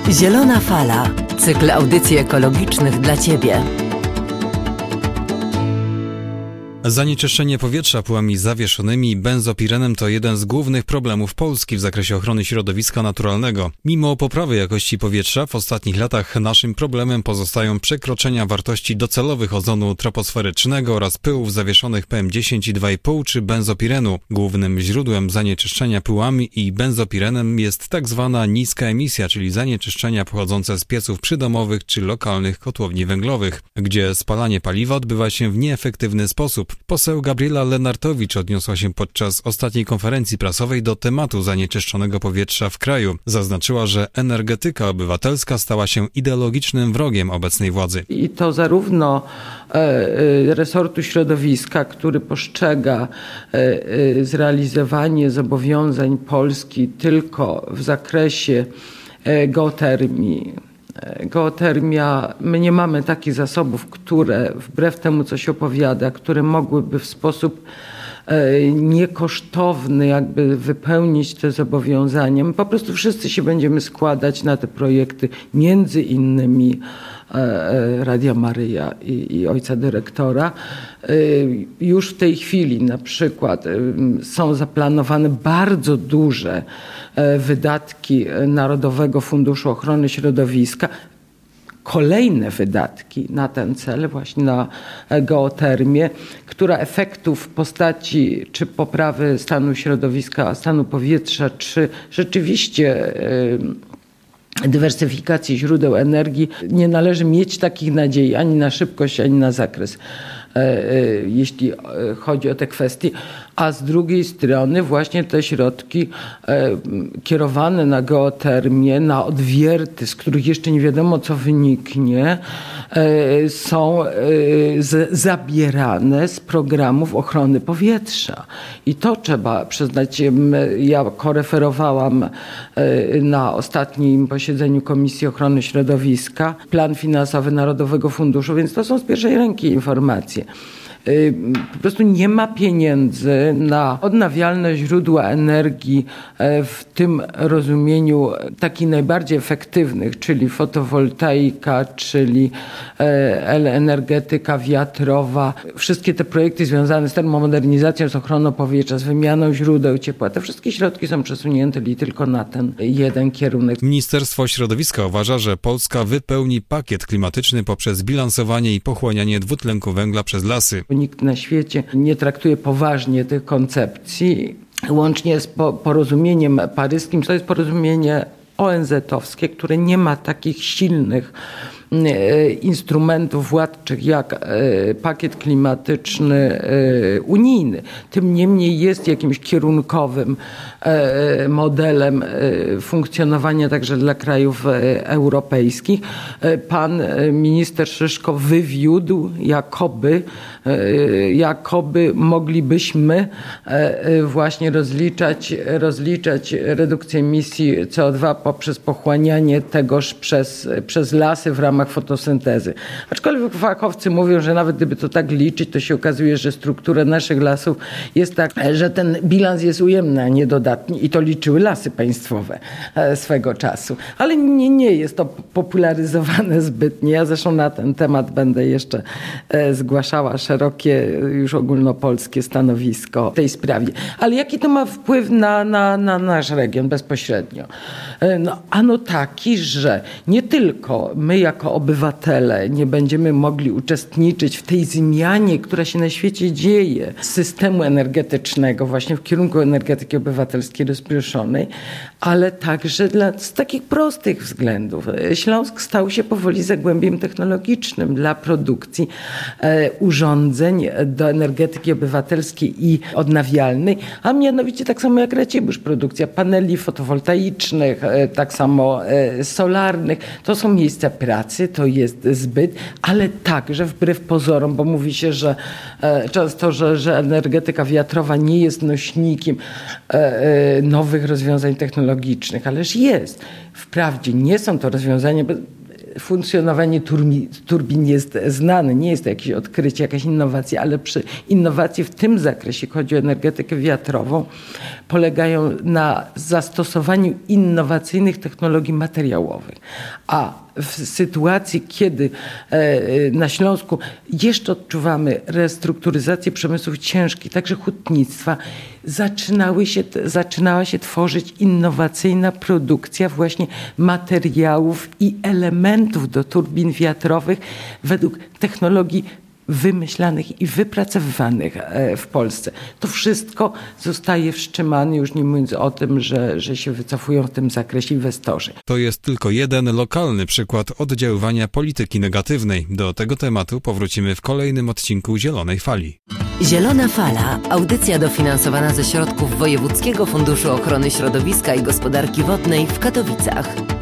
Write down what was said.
Zielona Fala. Cykl audycji ekologicznych dla Ciebie. Zanieczyszczenie powietrza pyłami zawieszonymi i benzopirenem to jeden z głównych problemów Polski w zakresie ochrony środowiska naturalnego. Mimo poprawy jakości powietrza w ostatnich latach naszym problemem pozostają przekroczenia wartości docelowych ozonu troposferycznego oraz pyłów zawieszonych PM10 i 2,5 czy benzopirenu. Głównym źródłem zanieczyszczenia pyłami i benzopirenem jest tak zwana niska emisja, czyli zanieczyszczenia pochodzące z pieców przydomowych czy lokalnych kotłowni węglowych, gdzie spalanie paliwa odbywa się w nieefektywny sposób. Poseł Gabriela Lenartowicz odniosła się podczas ostatniej konferencji prasowej do tematu zanieczyszczonego powietrza w kraju. Zaznaczyła, że energetyka obywatelska stała się ideologicznym wrogiem obecnej władzy. I to zarówno resortu środowiska, który postrzega zrealizowanie zobowiązań Polski tylko w zakresie geotermii. Geotermia, my nie mamy takich zasobów, które wbrew temu, co się opowiada, które mogłyby w sposób niekosztowny jakby wypełnić te zobowiązania. My po prostu wszyscy się będziemy składać na te projekty, między innymi Radia Maryja i ojca dyrektora. Już w tej chwili na przykład są zaplanowane bardzo duże wydatki Narodowego Funduszu Ochrony Środowiska, kolejne wydatki na ten cel, właśnie na geotermię, która efektów w postaci czy poprawy stanu środowiska, stanu powietrza, czy rzeczywiście dywersyfikacji źródeł energii, nie należy mieć takich nadziei ani na szybkość, ani na zakres, jeśli chodzi o te kwestie. A z drugiej strony właśnie te środki kierowane na geotermię, na odwierty, z których jeszcze nie wiadomo co wyniknie, są zabierane z programów ochrony powietrza. I to trzeba przyznać. Ja koreferowałam na ostatnim posiedzeniu Komisji Ochrony Środowiska plan finansowy Narodowego Funduszu, więc to są z pierwszej ręki informacje. Po prostu nie ma pieniędzy na odnawialne źródła energii w tym rozumieniu takich najbardziej efektywnych, czyli fotowoltaika, czyli energetyka wiatrowa. Wszystkie te projekty związane z termomodernizacją, z ochroną powietrza, z wymianą źródeł ciepła, te wszystkie środki są przesunięte tylko na ten jeden kierunek. Ministerstwo Środowiska uważa, że Polska wypełni pakiet klimatyczny poprzez bilansowanie i pochłanianie dwutlenku węgla przez lasy. Nikt na świecie nie traktuje poważnie tych koncepcji. Łącznie z porozumieniem paryskim, to jest porozumienie ONZ-owskie, które nie ma takich silnych instrumentów władczych jak pakiet klimatyczny unijny. Tym niemniej jest jakimś kierunkowym modelem funkcjonowania także dla krajów europejskich. Pan minister Szyszko wywiódł, jakoby moglibyśmy właśnie rozliczać redukcję emisji CO2 poprzez pochłanianie tegoż przez lasy w ramach fotosyntezy. Aczkolwiek fachowcy mówią, że nawet gdyby to tak liczyć, to się okazuje, że struktura naszych lasów jest tak, że ten bilans jest ujemny, a nie dodatni i to liczyły lasy państwowe swego czasu. Ale nie jest to popularyzowane zbytnie. Ja zresztą na ten temat będę jeszcze zgłaszała szerokie, już ogólnopolskie stanowisko w tej sprawie. Ale jaki to ma wpływ na nasz region bezpośrednio? Ano taki, że nie tylko my jako obywatele nie będziemy mogli uczestniczyć w tej zmianie, która się na świecie dzieje, systemu energetycznego właśnie w kierunku energetyki obywatelskiej rozproszonej, ale także z takich prostych względów. Śląsk stał się powoli zagłębiem technologicznym dla produkcji urządzeń do energetyki obywatelskiej i odnawialnej, a mianowicie tak samo jak Racibórz, produkcja paneli fotowoltaicznych, tak samo solarnych. To są miejsca pracy, to jest zbyt, ale także wbrew pozorom, bo mówi się, że często, że energetyka wiatrowa nie jest nośnikiem nowych rozwiązań technologicznych, ależ jest. Wprawdzie nie są to rozwiązania funkcjonowanie turbin jest znane, nie jest to jakieś odkrycie, jakaś innowacja, ale innowacje w tym zakresie, chodzi o energetykę wiatrową, polegają na zastosowaniu innowacyjnych technologii materiałowych. A w sytuacji, kiedy na Śląsku jeszcze odczuwamy restrukturyzację przemysłów ciężkich, także hutnictwa, zaczynała się tworzyć innowacyjna produkcja właśnie materiałów i elementów do turbin wiatrowych według technologii wymyślanych i wypracowywanych w Polsce. To wszystko zostaje wstrzymane, już nie mówiąc o tym, że się wycofują w tym zakresie inwestorzy. To jest tylko jeden lokalny przykład oddziaływania polityki negatywnej. Do tego tematu powrócimy w kolejnym odcinku Zielonej Fali. Zielona Fala, audycja dofinansowana ze środków Wojewódzkiego Funduszu Ochrony Środowiska i Gospodarki Wodnej w Katowicach.